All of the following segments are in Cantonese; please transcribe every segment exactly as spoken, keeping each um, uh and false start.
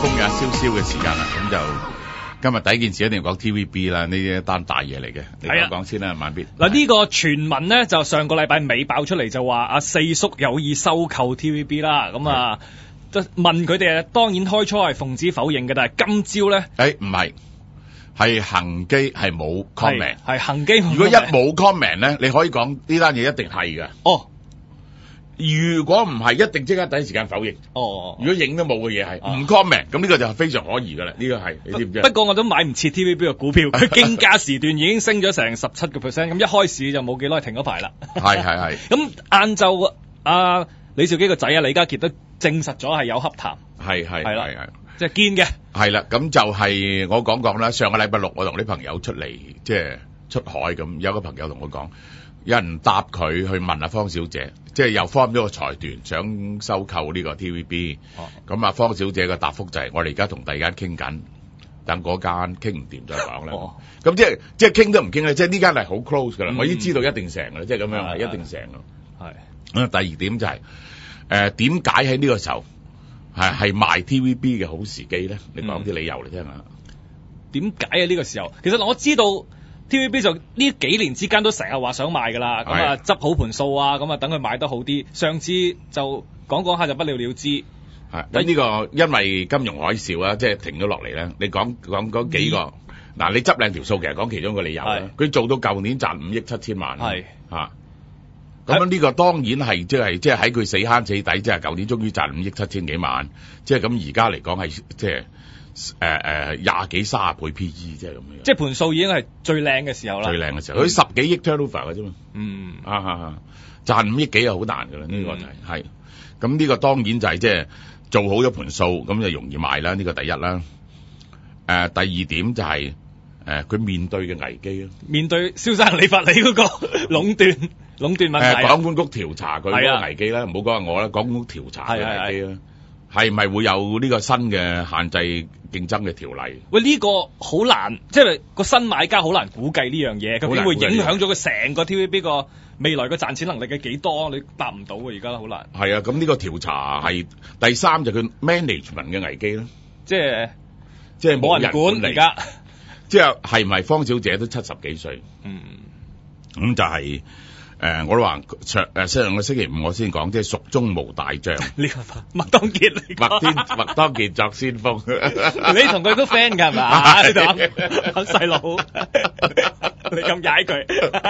風有少少嘅時間啦，咁就今日第一件事一定要講 T V B 啦，呢一單大嘢嚟嘅，你講講先啦，慢必。 嗱呢個傳聞咧就上個禮拜尾爆出嚟，就話阿四叔有意收購 T V B 啦，咁啊，就問佢哋啊，當然開初係奉旨否認嘅，但係今朝咧， 誒唔係，係恒基係冇 comment， 係恒基。 如果一冇 comment 咧，你可以講呢單嘢一定係嘅。 哦。 如果唔係，一定即刻第一時間否認。 哦， 如果影都冇嘅嘢係唔 comment，咁呢個就係非常可疑噶啦。呢個係你知唔知？ 不過我都買唔切 T V B 嘅股票，佢競價時段已經升咗成十七個 percent，咁一開市就冇幾耐停咗牌啦。 係係係。 咁晏晝阿李兆基個仔啊李家傑都證實咗係有洽談。係係係啦，係即係堅嘅。係啦，咁就係我講講啦。上個禮拜六我同啲朋友出嚟，即係出海咁，有個朋友同我講。有人答佢去問阿方小姐，即係又 form 咗個財團想收購呢個 T V B。咁啊，方小姐嘅答覆就係：我哋而家同第二間傾緊，等嗰間傾唔掂再講啦。咁、哦、即係即係傾都唔傾咧，即係呢間係好 close 噶啦、嗯。我已經知道一定成㗎啦，即係咁樣係一定成咯。係。咁第二點就係誒點解喺呢個時候係係賣 T V B 嘅好時機咧？你講啲理由嚟聽下。點解喺呢個時候？其實我知道。T V B 就呢幾年之間都成日話想賣㗎啦，咁啊執好盤數啊，咁啊等佢賣得好啲。上次就講講下就不了了之。係咁呢個因為金融海嘯啊，即係停咗落嚟咧。你講講嗰幾個，嗱、嗯、你執靚條數，其實講其中一個理由啦。佢做到舊年賺五億七千萬。係嚇。咁樣呢個當然係即係即係喺佢死慳死抵，即係舊年終於賺五億七千幾萬。即係咁而家嚟講係即係。誒誒廿幾卅倍 P E 即係咁樣，即係盤數已經係最靚嘅時候啦。最靚嘅時候，佢、嗯、十幾億 turnover 嘅啫嘛。嗯啊啊啊，賺五億幾係好難㗎啦，呢、嗯這個就係係。咁呢個當然就係即係做好咗盤數，咁就容易賣啦。呢、這個第一啦。誒、呃、第二點就係誒佢面對嘅危機咯。面對蕭生理法理嗰個壟斷壟斷問題。誒、呃、港管局調查佢嗰個危機啦，唔好講下我啦，港管局調查佢危機啦。係咪會有呢個新嘅限制競爭嘅條例？喂，呢、這個好難，即係個新買家好難估計呢樣嘢，究竟會影響咗佢成個 T V B 個未來嘅賺錢能力嘅幾多？你答唔到啊！而家好難。係啊，咁呢個調查係第三就佢 management 嘅危機啦，即係即係冇人管而家。即係係咪方小姐都七十幾歲？嗯，咁就係、是。誒、呃，我都話上誒上個星期五我先講，即係蜀中無大將。呢個麥當傑嚟，麥天麥當傑作先鋒。你同佢都 friend 㗎係嘛？你講細佬，你咁踩佢。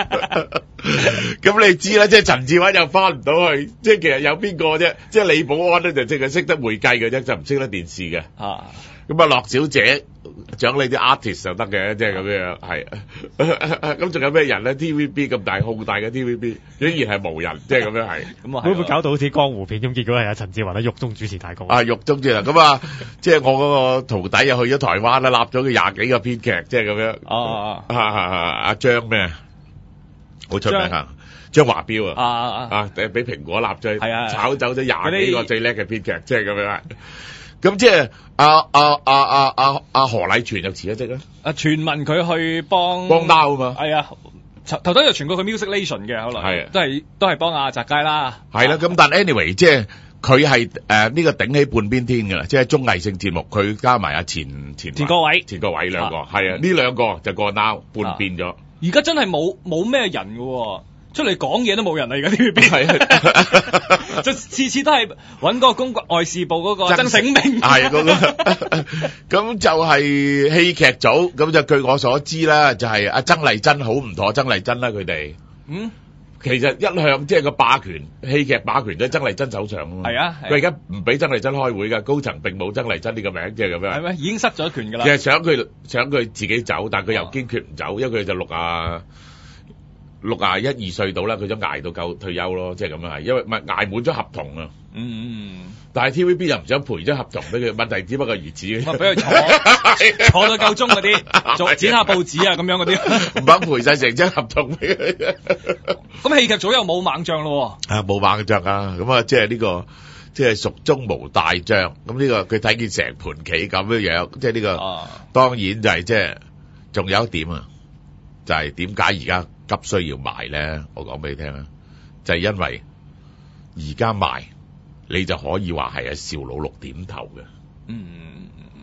咁你知啦，即係陳志偉又翻唔到去，即係其實有邊個啫？即係李保安咧就淨係識得會計嘅啫，就唔識得電視嘅。啊，咁啊，樂小姐。獎你啲 artist 就得嘅，即係咁樣，係。咁仲有咩人咧 ？T V B 咁大好大嘅 T V B，竟然係無人，即係咁樣係。咁啊，會唔會搞到好似江湖片咁？結果係阿陳志雲喺獄中主持大局。啊，獄中主持咁啊，即係我嗰個徒弟又去咗台灣啦，立咗佢廿幾個編劇，即係咁樣。哦哦。阿張咩？好出名啊！張華標啊！啊啊！俾蘋果立咗，係啊，炒走咗廿幾個最叻嘅編劇，即係咁樣。咁即係阿阿阿阿阿阿何禮全就辭咗職啦。啊，傳聞佢去幫幫貓啊嘛。係啊，頭頭就傳過佢 Musiclation 嘅，可能係都係都係幫阿澤佳啦。係啦，咁但 anyway 即係佢係誒呢個頂起半邊天㗎啦，即係綜藝性節目，佢加埋阿錢錢錢國偉錢國偉兩個，係啊，呢兩個就個 now 半變咗。而家真係冇冇咩人㗎。出嚟講嘢都冇人嚟㗎，T V B 係，就次次都係揾嗰個公外事部嗰個曾醒明，係嗰個，咁就係戲劇組，咁就據我所知啦，就係阿曾麗珍好唔妥曾麗珍啦，佢哋，嗯，其實一向即係個霸權，戲劇霸權都係曾麗珍手上啊嘛，係啊，佢而家唔俾曾麗珍開會㗎，高層並冇曾麗珍呢個名，即係咁樣，係咩？已經失咗權㗎啦。其實想佢想佢自己走，但係佢又堅決唔走，因為佢就六啊。六廿一二歲到啦，佢想捱到夠退休咯，即係咁樣係，因為唔係捱滿咗合同啊。嗯嗯。但係 T V B 又唔想賠咗合同俾佢，問題只不過如此。俾佢坐坐到夠鐘嗰啲，做剪下報紙啊咁樣嗰啲，唔肯賠晒成張合同俾佢。咁戲劇組又冇猛將咯。啊，冇猛將啊！咁啊，即係呢個即係蜀中無大將。咁呢個佢睇見成盤棋咁樣樣，即係呢個、啊、當然就係即係仲有一點啊，就係點解而家急需要賣咧？我講俾你聽啊，就係、是、因為而家賣，你就可以話係阿邵老六點頭嘅。嗯，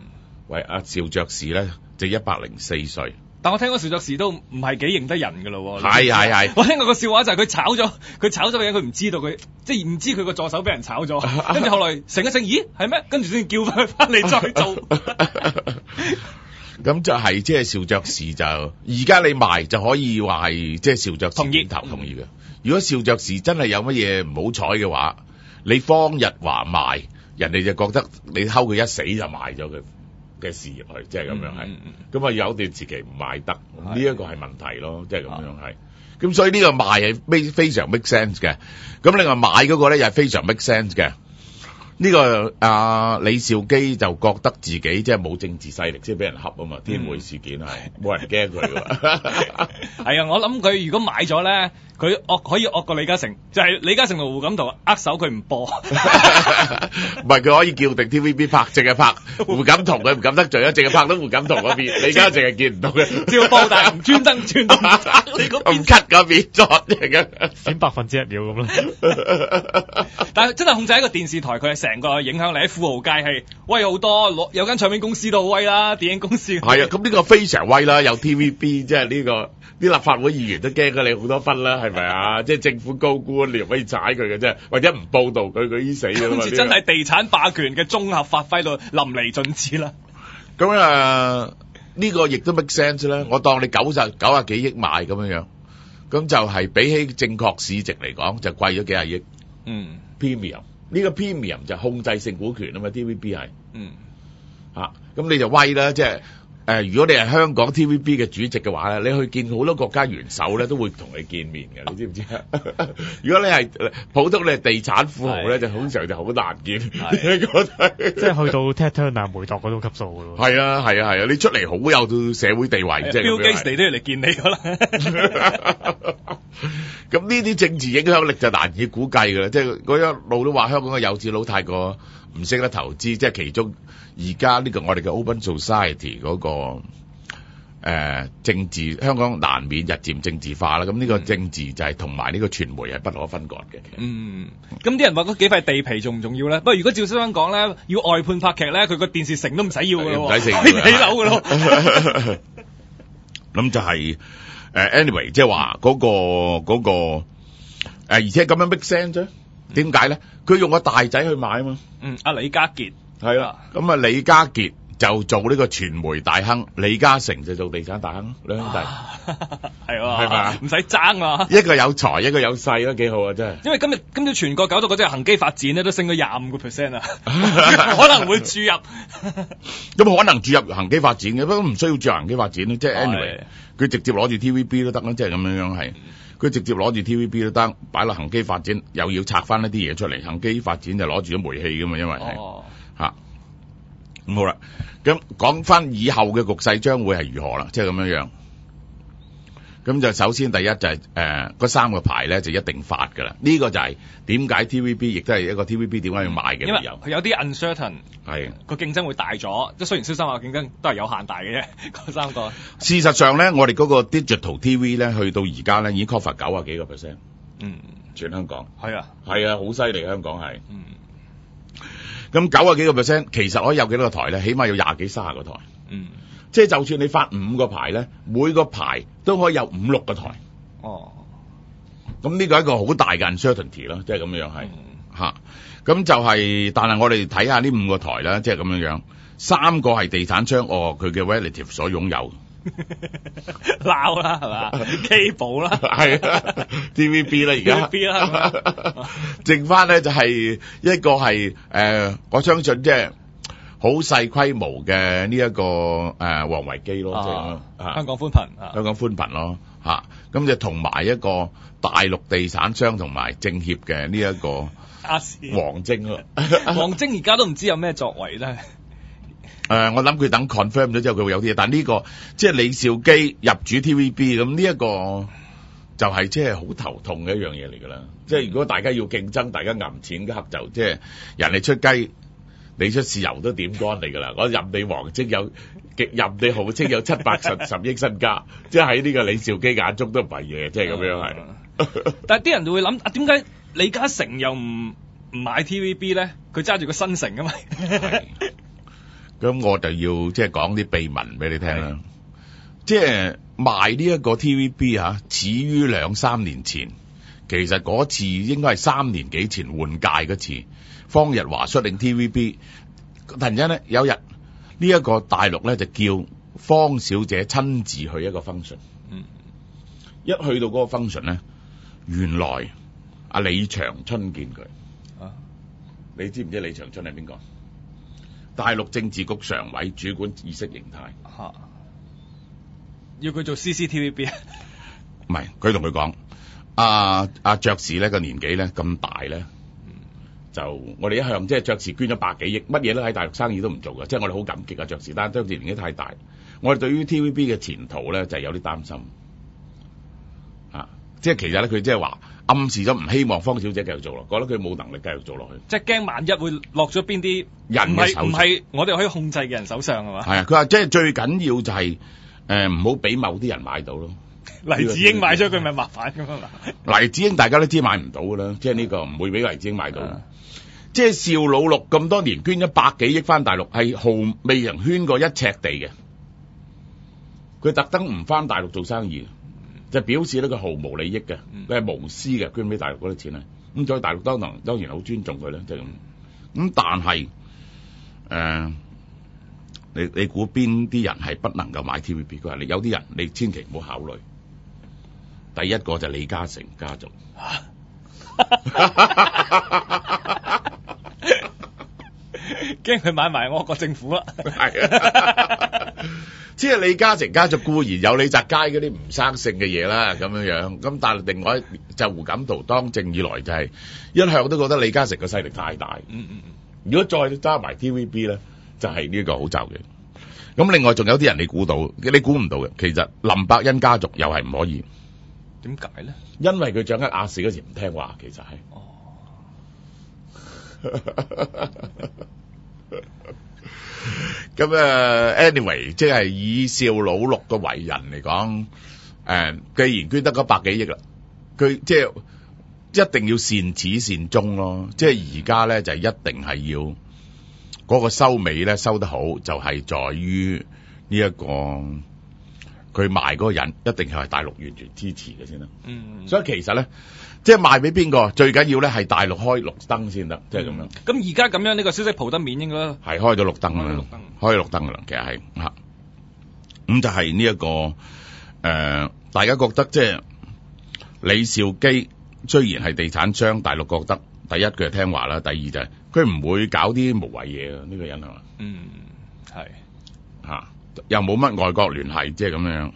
喂，阿邵爵士咧就一百零四歲。 但我聽講邵爵士都唔係幾認得人噶咯喎。 係係係。 我聽過個笑話就係佢炒咗，佢炒咗個人，佢唔知道佢，即係唔知佢個助手俾人炒咗，跟住後來醒一醒，咦係咩？跟住先叫翻佢翻嚟再做。 咁就係即係邵爵士就而家你賣就可以話係即係邵爵士同意頭同意嘅。如果邵爵士真係有乜嘢唔好彩嘅話，你方日華賣，人哋就覺得你睺佢一死就賣咗佢嘅事業去，即係咁樣係。咁、嗯、啊、嗯、有段時期唔賣得，呢一個係問題咯，即係咁樣係。咁、啊、所以呢個賣係非非常 make sense 嘅。咁另外買嗰個咧又係非常 make sense 嘅。呢、這個阿、啊、李兆基就覺得自己即係冇政治勢力，即係俾人恰啊嘛。天匯事件係冇、嗯、人驚佢㗎。 係啊，我諗佢如果買咗咧，佢惡可以惡過李嘉誠，就係、是、李嘉誠同胡錦濤握手佢唔播，唔係佢可以叫定 T V B 拍，淨係拍胡錦濤佢唔敢得罪啊，淨係拍到胡錦濤嗰邊，李嘉誠係見唔到嘅， 照報但係唔專登轉到你嗰邊 cut 嗰邊作嘅， 閃百分之一秒咁咯。 但係真係控制一個電視台，佢係成個影響力喺富豪界係威好多，攞有間唱片公司都好威啦，電影公司係啊，咁呢個非常威啦，有 T V B 即係呢個。啲立法會議員都驚咗你好多分啦，係咪啊？即係政府高官，你又可以踩佢嘅啫，或者唔報導佢，佢已經死㗎啦嘛。 真係地產霸權嘅綜合發揮到淋漓盡致啦。 咁啊，呢、呢個亦都 make sense 啦。我當你九十九十幾億買咁樣樣，咁就係比起正確市值嚟講，就貴咗幾廿億。嗯 ，premium 呢個 premium 就控制性股權啊嘛 ，T V B 係。嗯。嚇、啊，咁你就威啦，即係。誒、呃，如果你係香港 T V B 嘅主席嘅話咧，你去見好多國家元首咧，都會同你見面嘅，你知唔知啊？如果你係普通你係地產富豪咧，就通常就好難見。你覺得即係去到 Ted Turner 梅鐸嗰種級數嘅咯。 係啊，係啊，係啊，你出嚟好有社會地位，即係 Bill Gates 嚟都要嚟見你㗎啦。 咁呢啲政治影響力就難以估計㗎啦。即係嗰一路都話香港嘅有錢佬太過唔識得投資，即係其中。而家呢個我哋嘅 Open Society 嗰、那個誒、呃、政治，香港難免日漸政治化啦。咁呢個政治就係同埋呢個傳媒係不可分割嘅。 嗯，咁啲人話嗰幾塊地皮重唔重要咧？不過如果照相講咧，要外判拍劇咧，佢個電視城都唔使要㗎咯， 唔使成起樓㗎咯。 咁就係、是、誒、呃、anyway，即係話嗰個嗰、那個、呃、而且咁樣 make sense 啫。點解咧？佢用個大仔去買啊嘛。 嗯，阿李家傑。 係啦，咁啊李家傑就做呢個傳媒大亨，李嘉誠就做地產大亨，兩兄弟係喎， 係咪？ 唔使爭啊！ 一個有財，一個有勢都幾好啊！真係。 因為今日今朝全國搞到嗰隻恒基發展咧，都升咗廿五個 percent 啊，可能會注入。 咁可能注入恒基發展嘅，不過唔需要注入恒基發展咯，即係 anyway，佢直接攞住 T V B 都得啦，即係咁樣樣係。佢直接攞住 T V B 都得，擺落恒基發展，又要拆翻一啲嘢出嚟，恒基發展就攞住咗煤氣噶嘛，因為係。哦吓，咁、啊、好啦，咁講翻以後嘅局勢將會係如何啦，即係咁樣樣。咁就首先第一就係誒嗰三個牌咧就一定發噶啦，呢、這個就係點解 T V B 亦都係一個 T V B 點解要買嘅理由。因為佢有啲 uncertain， 係個競爭會大咗，即係雖然蕭生話競爭都係有限大嘅啫，嗰三個。 事實上咧，我哋嗰個 digital T V 咧去到而家咧已經 cover 九啊幾個 percent，嗯，全香港係啊， 係啊，好犀利香港係，嗯。咁九啊幾個 percent，其實可以有幾多個台咧？起碼有廿幾三十個台。嗯，即係就算你發五個牌咧，每個牌都可以有五六個台。哦，咁呢個係一個好大嘅 uncertainty 咯，即係咁樣係嚇。咁、嗯、就係、是，但係我哋睇下呢五個台啦，即係咁樣樣，三個係地產商，哦，佢嘅 relative 所擁有。 鬧啦係嘛 ，cable 啦， 係啊 ，T V B 啦而家 ，T V B 啦， 剩翻咧就係一個係誒、呃，我相信即係好細規模嘅呢一個誒王維基咯，即、啊、係、啊、 香港寬頻、啊， 香港寬頻咯嚇，咁、啊、就同埋一個大陸地產商同埋政協嘅呢一個王晶咯， 王晶而家都唔知有咩作為咧。 誒、呃，我諗佢等 confirm 咗之後，佢會有啲嘢。但呢、這個即係李兆基入主 T V B，咁呢一個就係即係好頭痛嘅一樣嘢嚟㗎啦。即係如果大家要競爭，大家揞錢嘅刻就即係人哋出雞，你出豉油都點乾你㗎啦。我任你王晶有，任你豪稱有七百十十億身家，即係喺呢個李兆基眼中都唔係嘢，即係咁樣係。 但係啲人就會諗啊，點解李嘉誠又唔唔買 T V B 咧？佢揸住個新城㗎嘛。 咁我就要即係講啲秘聞俾你聽啦。即係賣呢一個 T V B 啊，始於兩三年前，其實嗰次應該係三年幾前換屆嗰次，方日華率領 T V B， 突然間咧有日呢一、這個大陸咧就叫方小姐親自去一個 function，嗯，一去到嗰個 function 咧，原來阿李長春見佢，啊，你知唔知李長春係邊個？大陸政治局常委，主管意識形態。 吓、啊，要佢做 C C T V B 啊？ 唔係，佢同佢講，阿阿爵士咧個年紀咧咁大咧，嗯、就我哋一向即係爵士捐咗百幾億，乜嘢都喺大陸生意都唔做嘅，即係我哋好感激啊爵士，但係爵士年紀太大，我哋對於 T V B 嘅前途咧就係有啲擔心。啊，即係其實咧佢即係話暗示咗唔希望方小姐繼續做落，覺得佢冇能力繼續做落去， 即係驚萬一會落咗邊啲人嘅手上， 唔係我哋可以控制嘅人手上係嘛？ 係啊，佢話即係最緊要就係誒唔好俾某啲人買到咯。 黎智英買咗佢咪麻煩咁啊？ 黎智英大家都知買唔到㗎啦，即係呢個唔會俾黎智英買到。啊、即係邵老六咁多年捐咗百幾億翻大陸，係毫未人圈過一尺地嘅。佢特登唔翻大陸做生意，就表示咧佢毫無利益嘅，佢係無私嘅，捐俾大陸嗰啲錢啊。咁所以大陸當然當然好尊重佢啦，即係咁。咁但係誒、呃，你你估邊啲人係不能夠買 T V B？佢話你有啲人你千祈唔好考慮。第一個就係李嘉誠家族， 驚佢買埋我國政府啦。 係啊，即係李嘉誠家族固然有李澤楷嗰啲唔生性嘅嘢啦，咁樣樣。咁但係另外就胡錦濤當政以來就係一向都覺得李嘉誠嘅勢力太大。嗯嗯嗯。如果再揸埋 T V B 咧，就係呢個好就嘅。咁另外仲有啲人你估到，你估唔到嘅，其實林百欣家族又係唔可以。 點解咧？因為佢掌握亞視嗰時唔聽話，其實係。哦。咁啊 ，anyway， 即係以邵老六嘅為人嚟講，誒、呃，既然捐得嗰百幾億啦，佢即係一定要善始善終咯。即係而家咧就一定係要嗰個收尾咧收得好，就係、是、在於呢一個。佢賣嗰個人一定係大陸完全支持嘅先得，嗯，所以其實咧，即係賣俾邊個最緊要咧係大陸開綠燈先得，即係咁樣。咁而家咁樣呢個消息蒲得面應該係開咗綠燈啦，開咗綠燈噶啦，其實係嚇。咁就係呢一個誒、呃，大家覺得即係李兆基雖然係地產商，大陸覺得第一佢係聽話啦，第二就係佢唔會搞啲無謂嘢啊，呢、呢個人係嘛？嗯，係嚇。又冇乜外國聯繫，即係咁樣。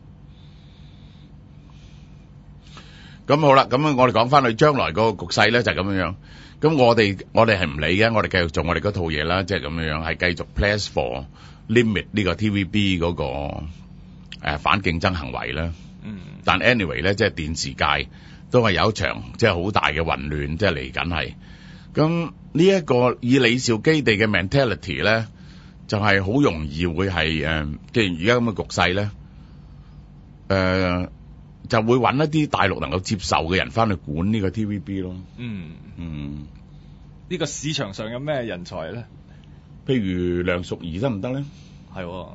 咁好啦，咁我哋講翻去將來個局勢咧就係咁樣樣。咁我哋我哋係唔理嘅，我哋繼續做我哋嗰套嘢啦，即係咁樣樣，係繼續 Plans for Limit 呢個 T V B 嗰、嗰個誒、呃、反競爭行為啦。嗯。但 anyway 咧，即係電視界都係有一場即係好大嘅混亂，即係嚟緊係。咁呢一個以李兆基地嘅 mentality 咧。就係好容易會係誒，既然而家咁嘅局勢咧，誒、呃、就會揾一啲大陸能夠接受嘅人翻去管呢個 T V B 咯。嗯嗯， 呢個市場上有咩人才咧？ 譬如梁淑儀得唔得咧？ 係、哦，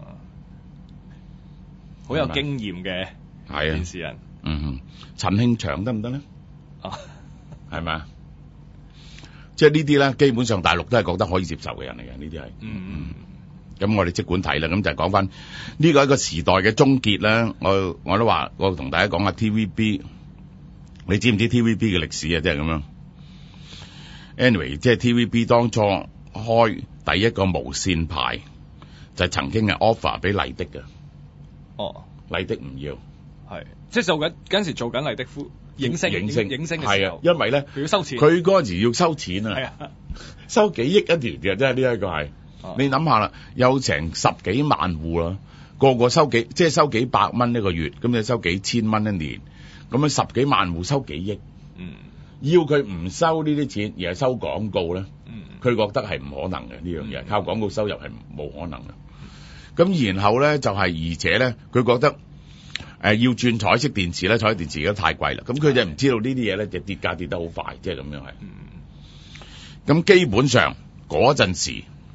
好有經驗嘅電視人。 嗯哼，陳慶祥得唔得咧？啊，係咪啊？即係呢啲咧，基本上大陸都係覺得可以接受嘅人嚟嘅，呢啲係。嗯嗯。咁我哋即管睇啦，咁就係講翻呢個一個時代嘅終結啦。我我都話，我同大家講下 T V B， 你知唔知 T V B 嘅歷史啊？即係咁樣。Anyway， 即係 T V B 當初開第一個無線牌，就係、曾經係 offer 俾麗的嘅。哦，麗的唔要， 係即係做緊嗰陣時做緊麗的夫影星影星影星嘅時候， 係啊，因為咧佢要收錢， 佢嗰陣時要收錢啊， 啊收幾億一條嘅，真係呢一個係。你諗下啦，有成十幾萬戶啦，個個收幾，即係收幾百蚊一個月，咁你收幾千蚊一年，咁樣十幾萬戶收幾億，嗯，要佢唔收呢啲錢而係收廣告咧，嗯，佢覺得係唔可能嘅呢樣嘢，靠廣告收入係冇可能嘅。咁、嗯、然後咧就係、是、而且咧，佢覺得誒、呃、要轉彩色電視咧，彩色電視而家太貴啦，咁佢就唔知道呢啲嘢咧就跌價跌得好快，即係咁樣係。咁、嗯、基本上嗰陣時。誒、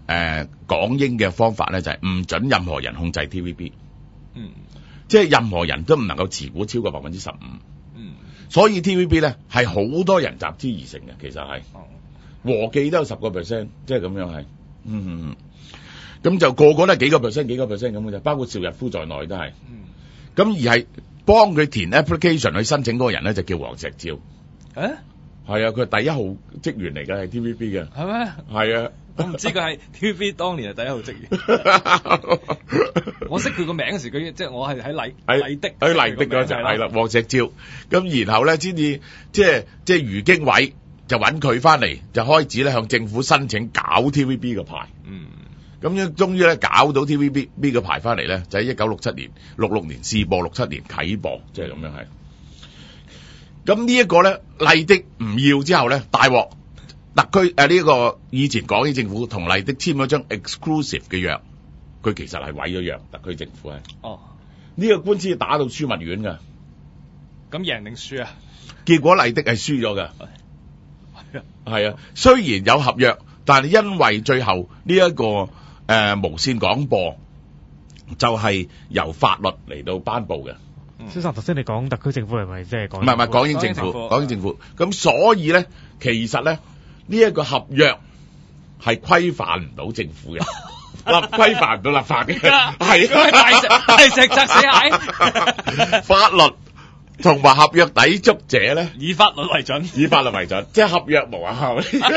誒港英嘅方法咧，就係、是、唔准任何人控制 T V B， 嗯， 即係任何人都唔能夠持股超過百分之十五， 嗯， 所以 T V B 咧係好多人集資而成嘅，其實係。 哦， 和記都有十個 percent，即係咁樣係，嗯，咁就個個都係幾個 percent 幾個 percent 咁嘅啫，包括邵逸夫在內都係， 嗯， 咁而係幫佢填 application 去申請嗰個人咧就叫黃石照， 誒， 係啊，佢係第一號職員嚟嘅，係 T V B 嘅， 係咩？ 係啊， 我唔知佢係 T V B 當年係第一號職員，我識佢個名嗰時，佢即係我係喺麗麗的， 喺麗的嗰陣係啦，黃石照，咁然後咧先至即係即係余經緯。就揾佢翻嚟，就開始咧向政府申請搞 T V B 嘅牌。 嗯， 咁樣終於咧搞到 T V B 嘅牌翻嚟咧，就喺一九六七年、六六年試播，六七年啟播，即係咁樣係。咁呢一個咧，麗的唔要之後咧，大鑊，特區誒呢個以前港英政府同麗的簽咗張 exclusive 嘅約，佢其實係毀咗約，特區政府係。 哦， 呢個官司打到樞密院㗎。 咁贏定輸啊？ 結果麗的係輸咗㗎。係啊，雖然有合約，但係因為最後呢、這、一個誒、呃、無線廣播就係由法律嚟到頒布嘅。 先生頭先你講特區政府係咪即係講？ 唔係唔係港英政府，港英政府。咁所以咧，其實咧呢一、這個合約係規範唔到政府嘅，立規範唔到立法嘅，係啊，大石大石砸死蟹， 法律。同埋合約抵觸者咧， 以法律為準， 以法律為準，即係合約無效。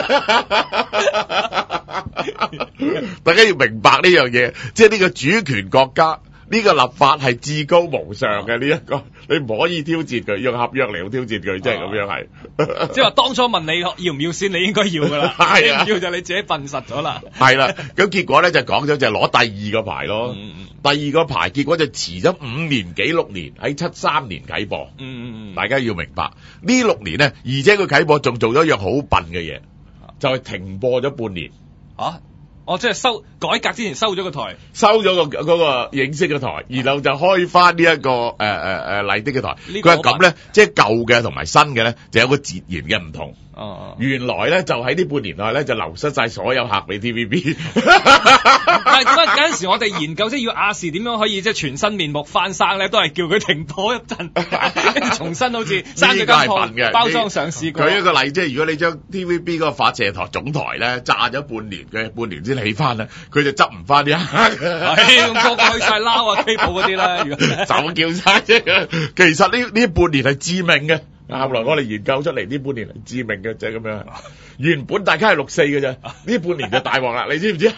大家要明白呢樣嘢，即係呢個主權國家，呢、呢個立法係至高無上嘅呢一個，你唔可以挑戰佢，用合約嚟挑戰佢，即係咁樣係。 即係話當初問你要唔要先，你應該要噶啦，係啊，要就你自己笨實咗啦。係啦，咁結果咧就講咗就係攞第二個牌咯。嗯第二個牌結果就遲咗五年幾六年，喺七三年啟播。嗯嗯嗯，大家要明白呢六年咧，而且佢啟播仲做咗一樣好笨嘅嘢，就係、是、停播咗半年。 啊！哦，即係收改革之前收咗個台， 收咗個嗰個影視嘅台，然後就開翻呢一個誒誒誒麗的嘅台。佢係咁咧，即係舊嘅同埋新嘅咧，就有個截然嘅唔同。哦，原來咧就喺呢半年內咧就流失晒所有客俾 T V B。但係點解嗰陣時我哋研究即係要亞視點樣可以即係全新面目翻生咧，都係叫佢停播一陣，跟住重新好似生咗間鋪包裝上市過。 舉一個例，即係如果你將 T V B 嗰個發射台總台咧炸咗半年嘅，半年先起翻咧，佢就執唔翻啲客。 係，個個去晒撈啊 K 鋪嗰啲啦，就叫晒啫。其實呢呢半年係致命嘅。後來我哋研究出嚟呢半年係致命嘅，就係咁樣。原本大家係六四嘅啫，呢半年就大鑊啦，你知唔知？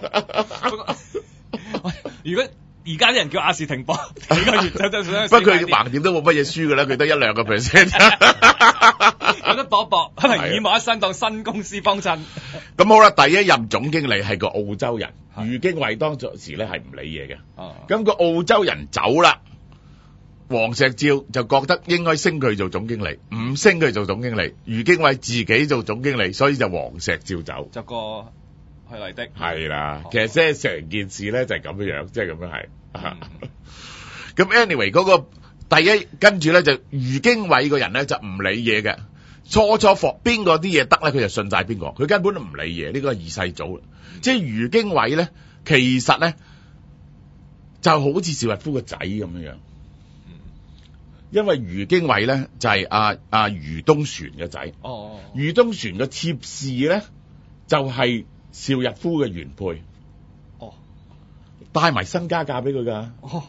如果而家啲人叫亞視停播幾個月就得， 不過佢橫掂都冇乜嘢輸嘅啦，佢得一兩個 percent， 有得搏搏，可能耳目一新當新公司幫襯。 咁好啦，第一任總經理係個澳洲人，余經緯當時咧係唔理嘢嘅。咁個澳洲人走啦。黃石照就覺得應該升佢做總經理，唔升佢做總經理，余經緯自己做總經理，所以就黃石照走， 就個去麗的。 係啦，其實即係成件事咧就係咁樣樣，即係咁樣係。咁 anyway 嗰個第一跟住咧就余經緯個人咧就唔理嘢嘅，初初學邊個啲嘢得咧佢就信晒邊個，佢根本都唔理嘢，呢個係二世祖。即係余經緯咧，其實咧就好似邵逸夫個仔咁樣樣。因為余經緯咧就係阿阿余東旋嘅仔，哦，余東旋嘅妾侍咧就係邵逸夫嘅原配，哦，帶埋身家嫁俾佢噶，哦，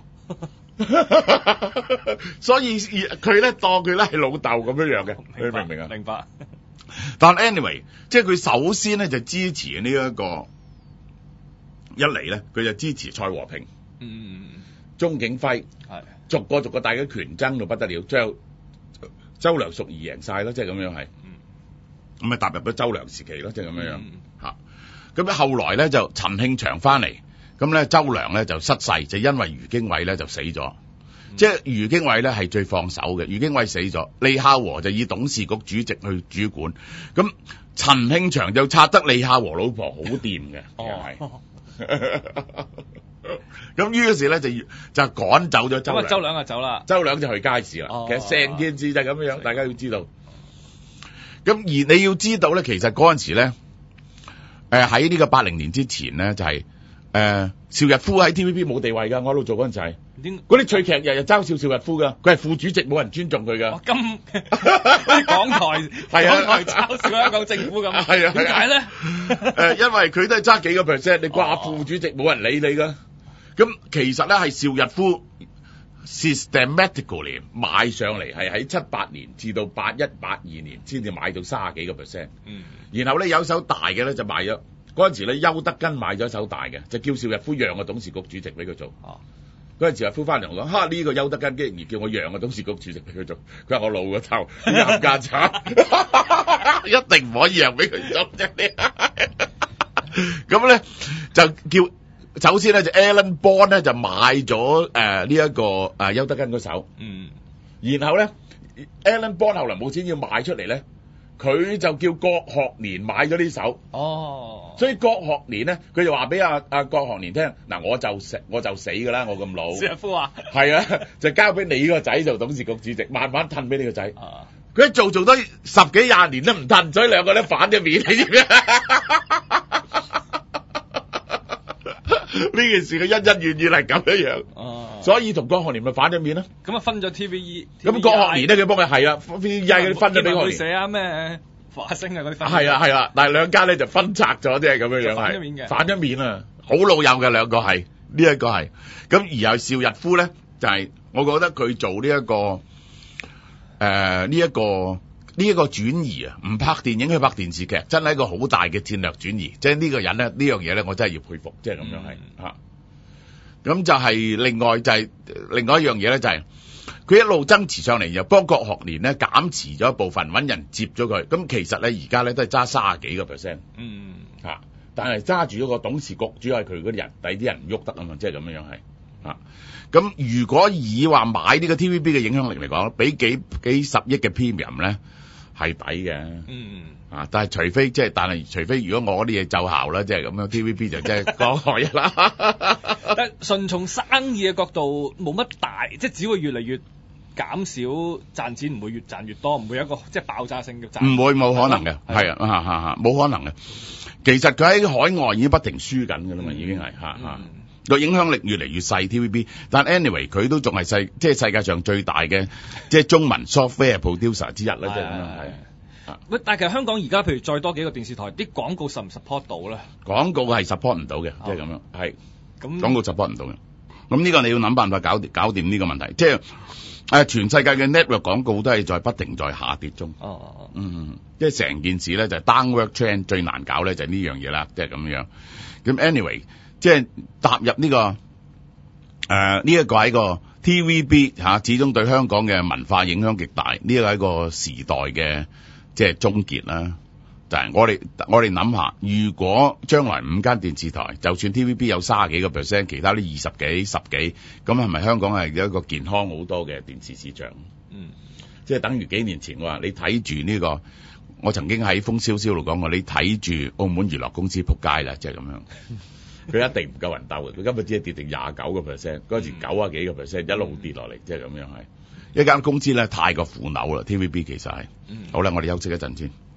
所以佢咧當佢咧係老豆咁樣樣嘅，你明唔明啊？ 明白。 但 anyway， 即係佢首先咧就支持呢、這、一個，一嚟咧佢就支持蔡和平，嗯，鍾景輝係。逐個逐個大家權爭到不得了，最後周梁淑怡贏晒咯，即係咁樣係，咁咪踏入咗周梁時期咯，即係咁樣樣嚇。咁咧、嗯、後來咧就陳慶祥翻嚟，咁咧周梁咧就失勢，就因為余經緯咧就死咗，嗯、即係余經緯咧係最放手嘅，余經緯死咗，李孝和就以董事局主席去主管，咁陳慶祥就拆得李孝和老婆好掂嘅，係、哦。咁於是咧就就趕走咗周梁， 周梁就走啦， 周梁就去街市啦。哦、其實成件事就係咁樣樣，哦、大家要知道。咁而你要知道咧，其實嗰陣時咧，誒、 誒喺呢個八零年之前咧就係、是、誒、呃、邵逸夫喺 T V B 冇地位㗎，我喺度做嗰陣就係點嗰啲趣劇日日嘲笑邵逸夫㗎，佢係副主席，冇人尊重佢㗎。 哦咁港台係啊港台嘲笑香港政府咁， 係啊點解咧？ 誒，因為佢都係揸幾個 percent，你掛副主席冇人理你㗎。咁其實咧係邵逸夫 systematically 買上嚟，係喺七八年至到八一八二年先至買到卅幾個 percent。 嗯， 然後咧有手大嘅咧就賣咗，嗰陣時咧邱德根買咗手大嘅，就叫邵逸夫讓個董事局主席俾佢做。 哦， 嗰陣時阿夫翻嚟我講，哈呢、這個邱德根竟然叫我讓個董事局主席俾佢做，佢話我老個頭，啲冚家產，一定唔可以讓俾佢做啫。咁咧就叫。首先咧就 Alan Bond 咧就買咗誒呢一個誒、呃、邱德根嗰手， 嗯， 然後咧 Alan Bond 後來冇錢要賣出嚟咧，佢就叫郭學年買咗呢手， 哦， 所以郭學年咧佢就話俾阿阿郭學年聽，嗱我就死我就死㗎啦，我咁老， 邵逸夫話係啊，就交俾你個仔做董事局主席，慢慢褪俾你個仔， 啊， 佢一做做多十幾廿年都唔褪，所以兩個都反咗面，你知唔知？呢件事嘅恩恩怨怨係咁樣樣， 哦， 所以同郭學年咪反咗面咯。 咁啊分咗 T V E， 咁郭學年咧佢幫佢係啊 ，T V E 嗰啲分咗俾學年。 寫啊咩華星啊嗰啲分。 係啊係啊，但係兩家咧就分拆咗，即係咁樣樣反咗面嘅係。反咗面啊，好老友嘅兩個係，呢一個係。咁而有邵逸夫咧，就係、是、我覺得佢做呢、這、一個誒呢一個。呢一個轉移啊，唔拍電影去拍電視劇，真係一個好大嘅戰略轉移。即係呢個人咧，呢樣嘢咧，我真係要佩服。即係咁樣係嚇。咁、嗯、就係另外就係、是、另外一樣嘢咧，就係、是、佢一路增持上嚟，又幫郭學年咧減持咗一部分，揾人接咗佢。咁其實咧，而家咧都係揸卅幾個 percent。嗯嚇，但係揸住嗰個董事局，主要係佢嗰啲人，第啲人唔喐得啊嘛，即係咁樣樣係嚇。咁如果以話買呢個 T V B 嘅影響力嚟講，俾幾幾十億嘅 premium 咧？係抵嘅，嗯啊，但係除非即係，但係除非如果我啲嘢奏效啦，即係咁樣 T V B 就即係講海啦。 但純從生意嘅角度冇乜大，即係只會越嚟越減少賺錢，唔會越賺越多，唔會有一個即係爆炸性嘅賺。 唔會冇可能嘅，係啊嚇嚇嚇，冇可能嘅。其實佢喺海外已經不停輸緊㗎啦嘛，已經係嚇嚇個影響力越嚟越細 T V B， 但 anyway 佢都仲係世即係世界上最大嘅即係中文 software producer 之一啦，即係咁樣係。 喂，但係其實香港而家譬如再多幾個電視台，啲廣告 support 唔 support 到咧？ 廣告係 support 唔到嘅，即係咁樣係。 咁廣告 support 唔到嘅，咁呢個你要諗辦法搞搞掂呢個問題，即係誒全世界嘅 network 廣告都係在不停在下跌中。哦哦嗯，即係成件事咧就係 downward trend 最難搞咧就係呢樣嘢啦，即係咁樣。咁 anyway。即係踏入呢、這個誒呢一個係一個 T V B 嚇、啊，始終對香港嘅文化影響極大。呢一個係一個時代嘅即係終結啦。就係、是、我哋我哋諗下，如果將來五間電視台，就算 T V B 有卅幾個 percent，其他啲二十幾、十幾，咁係咪香港係一個健康好多嘅電視市場？嗯，即係等於幾年前我話你睇住呢個，我曾經喺風蕭蕭度講過，你睇住澳門娛樂公司撲街啦，即係咁樣。佢一定唔夠人鬥嘅，佢根本只係跌定廿九個 percent，嗰陣時九啊幾個 percent 一路跌落嚟，即係咁樣係一間公司咧太過腐朽啦。T V B 其實係，嗯、好啦，我哋休息一陣先。